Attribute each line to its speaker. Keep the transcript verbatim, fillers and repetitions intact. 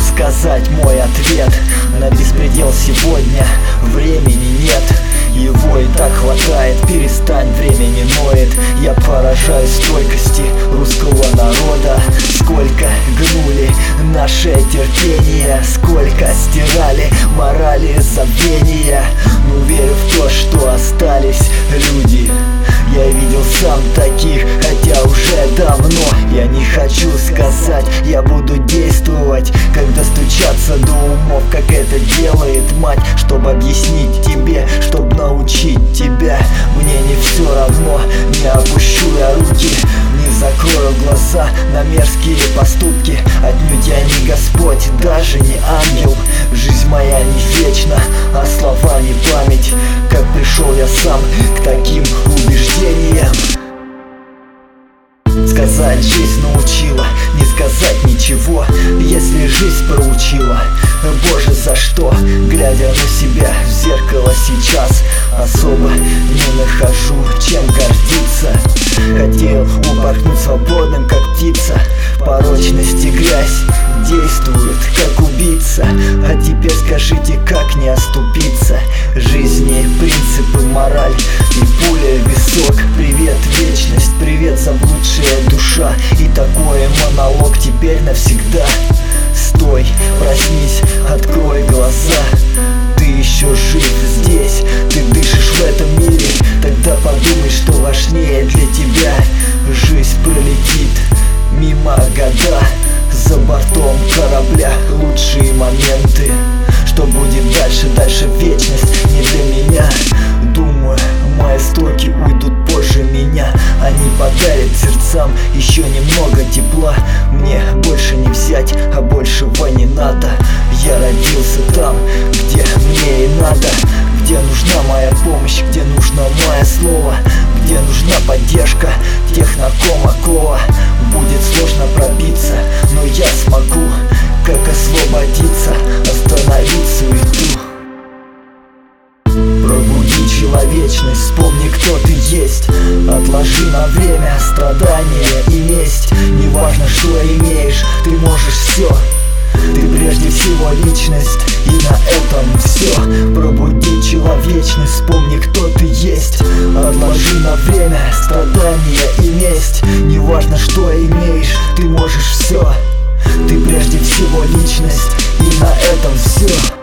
Speaker 1: сказать мой ответ на беспредел сегодня. Времени нет, его и так хватает. Перестань, время не ноет. Я поражаюсь стойкости русского народа. Сколько гнули наше терпение, сколько стирали морали забвения. Но верю в то, что остались люди. Я видел сам таких, хотя уже давно. Я не хочу сказать, я буду действовать, когда стучаться до умов, как это делает мать, чтобы объяснить тебе, чтобы научить тебя. Мне не все равно, не опущу я руки, не закрою глаза на мерзкие поступки. Отнюдь я не Господь, даже не ангел. Жизнь моя не вечна, а слова не память. Как пришел я сам к таким убеждениям. Сказать жизнь научила, не сказать ничего, если жизнь проучила. Боже, за что, глядя на себя в зеркало сейчас, особо не нахожу, чем гордиться. Хотел упорхнуть свободным, как птица. Порочность и грязь действуют, как убийца. А теперь скажите, как не оступиться? Жизни, принципы, мораль и пуля в висок. Привет, вечность, привет, заблудшая душа. И такой монолог теперь навсегда. Стой, проснись, открой глаза. Ты еще жив здесь, ты дышишь в этом мире. Тогда подумай, что важнее для тебя. Жизнь пролетит мимо года, за бортом корабля лучшие моменты. Что будет дальше, дальше вечность не для меня. Думаю, мои строки уйдут позже меня. Они подарят сердцам еще немного тепла. Мне больше не взять, а большего не надо. Я родился там, где мне и надо, где нужна моя помощь, где нужно мое слово, где нужна поддержка тех, на ком окова. Будет сложно пробиться, но я смогу. Как освободиться, остановить суету. Пробуди человечность, вспомни, кто ты есть. Отложи на время страдания и месть. Неважно, что имеешь, ты можешь все. Ты прежде всего личность, и на этом все. Пробуди человечность, вспомни, кто ты есть. Отложи на время страдания и месть. Неважно, что имеешь, ты можешь все. Ты прежде всего личность, и на этом все.